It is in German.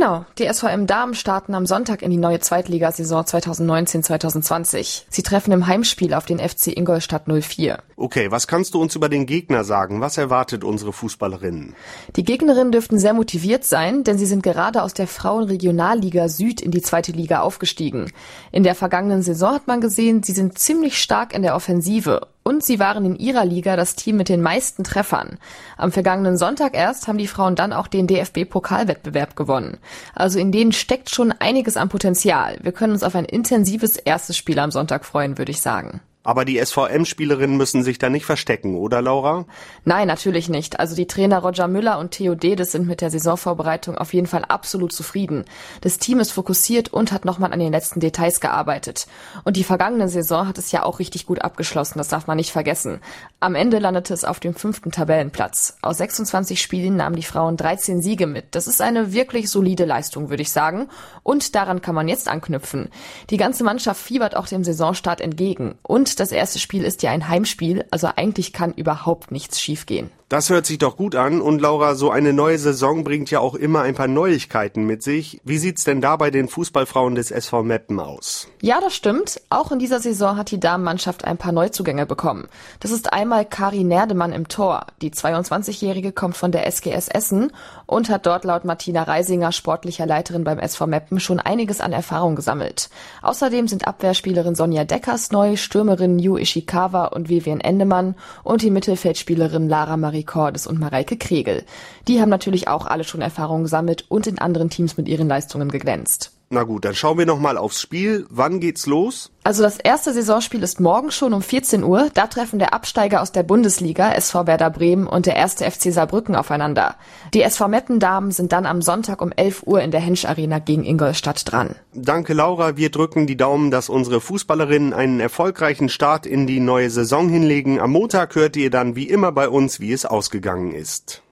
Genau, die SVM-Damen starten am Sonntag in die neue Zweitligasaison 2019-2020. Sie treffen im Heimspiel auf den FC Ingolstadt 04. Okay, was kannst du uns über den Gegner sagen? Was erwartet unsere Fußballerinnen? Die Gegnerinnen dürften sehr motiviert sein, denn sie sind gerade aus der Frauenregionalliga Süd in die zweite Liga aufgestiegen. In der vergangenen Saison hat man gesehen, sie sind ziemlich stark in der Offensive. Und sie waren in ihrer Liga das Team mit den meisten Treffern. Am vergangenen Sonntag erst haben die Frauen dann auch den DFB-Pokalwettbewerb gewonnen. Also in denen steckt schon einiges an Potenzial. Wir können uns auf ein intensives erstes Spiel am Sonntag freuen, würde ich sagen. Aber die SVM-Spielerinnen müssen sich da nicht verstecken, oder Laura? Nein, natürlich nicht. Also die Trainer Roger Müller und Theo Dedes sind mit der Saisonvorbereitung auf jeden Fall absolut zufrieden. Das Team ist fokussiert und hat nochmal an den letzten Details gearbeitet. Und die vergangene Saison hat es ja auch richtig gut abgeschlossen, das darf man nicht vergessen. Am Ende landete es auf dem 5. Tabellenplatz. Aus 26 Spielen nahmen die Frauen 13 Siege mit. Das ist eine wirklich solide Leistung, würde ich sagen. Und daran kann man jetzt anknüpfen. Die ganze Mannschaft fiebert auch dem Saisonstart entgegen. Und das erste Spiel ist ja ein Heimspiel, also eigentlich kann überhaupt nichts schiefgehen. Das hört sich doch gut an. Und Laura, so eine neue Saison bringt ja auch immer ein paar Neuigkeiten mit sich. Wie sieht's denn da bei den Fußballfrauen des SV Meppen aus? Ja, das stimmt. Auch in dieser Saison hat die Damenmannschaft ein paar Neuzugänge bekommen. Das ist einmal Kari Nerdemann im Tor. Die 22-Jährige kommt von der SGS Essen und hat dort laut Martina Reisinger, sportlicher Leiterin beim SV Meppen, schon einiges an Erfahrung gesammelt. Außerdem sind Abwehrspielerin Sonja Deckers neu, Stürmerin Yu Ishikawa und Vivian Endemann und die Mittelfeldspielerin Lara Marie Cordes und Mareike Kregel. Die haben natürlich auch alle schon Erfahrung gesammelt und in anderen Teams mit ihren Leistungen geglänzt. Na gut, dann schauen wir noch mal aufs Spiel. Wann geht's los? Also das erste Saisonspiel ist morgen schon um 14 Uhr. Da treffen der Absteiger aus der Bundesliga, SV Werder Bremen, und der 1. FC Saarbrücken aufeinander. Die SV Meppen-Damen sind dann am Sonntag um 11 Uhr in der Hensch Arena gegen Ingolstadt dran. Danke, Laura. Wir drücken die Daumen, dass unsere Fußballerinnen einen erfolgreichen Start in die neue Saison hinlegen. Am Montag hört ihr dann wie immer bei uns, wie es ausgegangen ist.